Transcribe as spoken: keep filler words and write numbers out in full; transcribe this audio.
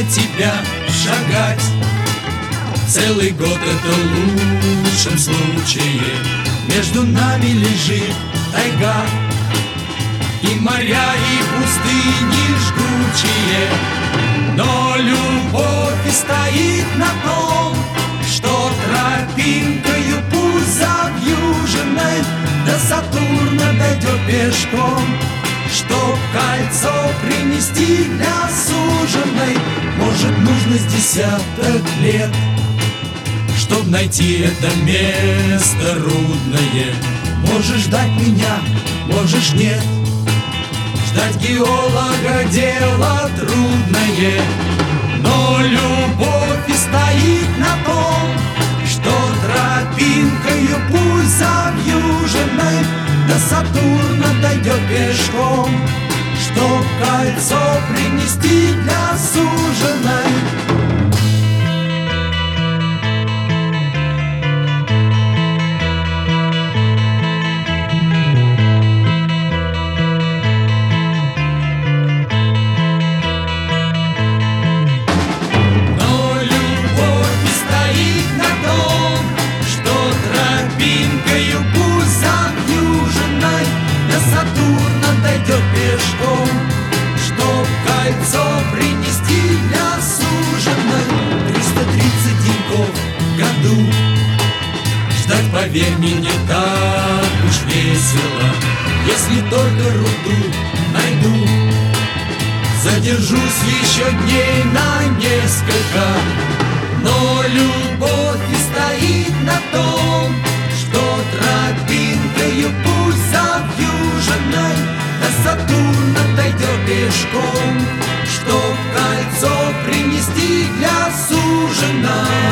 тебя шагать. Целый год это в лучшем случае. Между нами лежит тайга, и моря, и пустыни жгучие. Но любовь и стоит на том, что тропинкою пусть завьюженной до Сатурна дойдет пешком. Чтоб кольцо принести для суженой, может, нужно с десяток лет, чтоб найти это место рудное. Можешь ждать меня, можешь нет. Ждать геолога дело трудное, но любовь и стоит на том, что тропинкою пусть завьюженной до Сатурна дойдет пешком. Чтоб кольцо принести для суженой. Сатурна дойдет пешком, чтоб кольцо принести для суженой. Триста тридцать деньков в году ждать, поверь мне, не так уж весело. Если только руду найду, задержусь еще дней на несколько. Но любовь и стоит на том, что тропинкою пусть завьюженной до Сатурна дойдет пешком. Чтоб кольцо принести для суженой.